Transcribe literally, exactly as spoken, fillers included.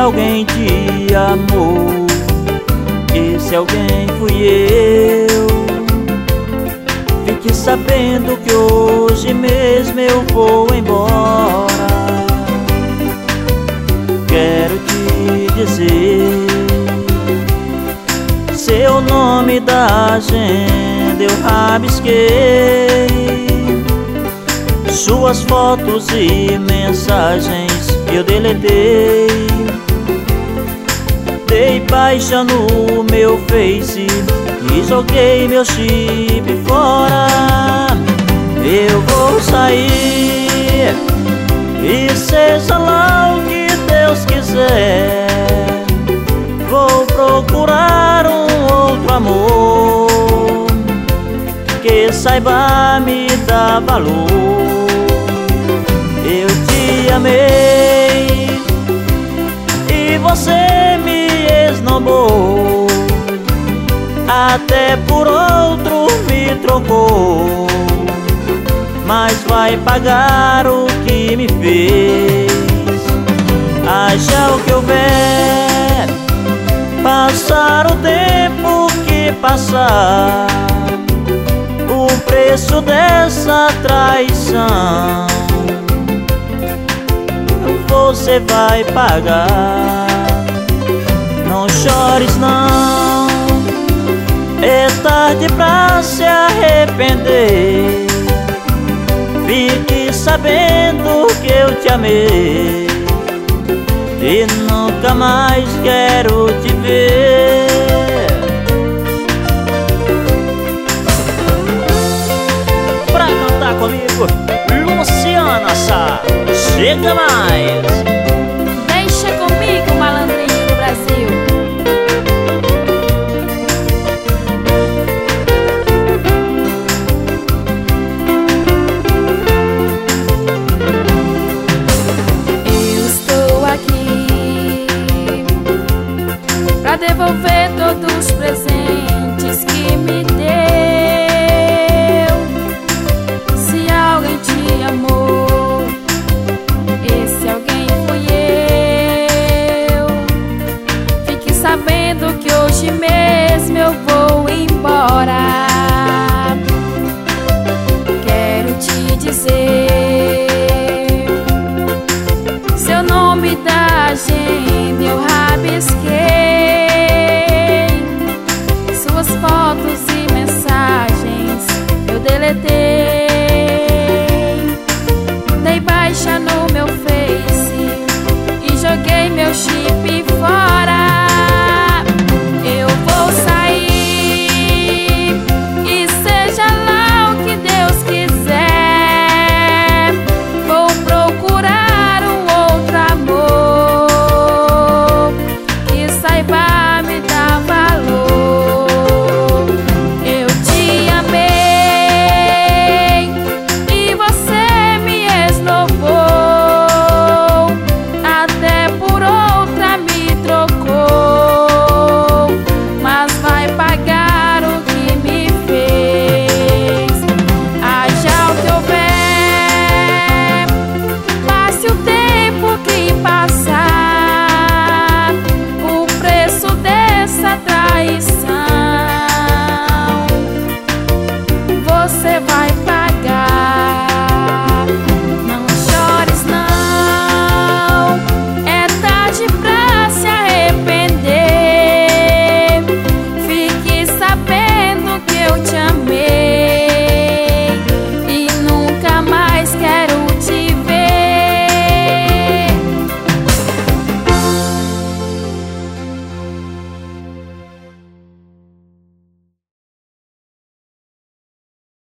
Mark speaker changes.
Speaker 1: alguém te amou. Esse alguém fui eu. Fique sabendo que hoje mesmo eu vou embora. Quero te dizer, seu nome da agenda eu rabisquei, suas fotos e mensagens eu deletei. Dei baixa no meu Face e joguei meu chip fora. Eu vou sair e seja lá o que Deus quiser, vou procurar um outro amor que saiba me dar valor. Eu te amei e você me esnobou, até por outro me trocou, mas vai pagar o que me fez. Haja o que houver, passar o tempo que passar, o preço dessa traição você vai pagar. Não chores não, é tarde pra se arrepender. Fique sabendo que eu te amei e nunca mais quero te ver. Pra cantar comigo, Luciana Sá, chega mais.
Speaker 2: Deixa comigo, malandrinho do Brasil. Eu estou aqui pra devolver todos os presentes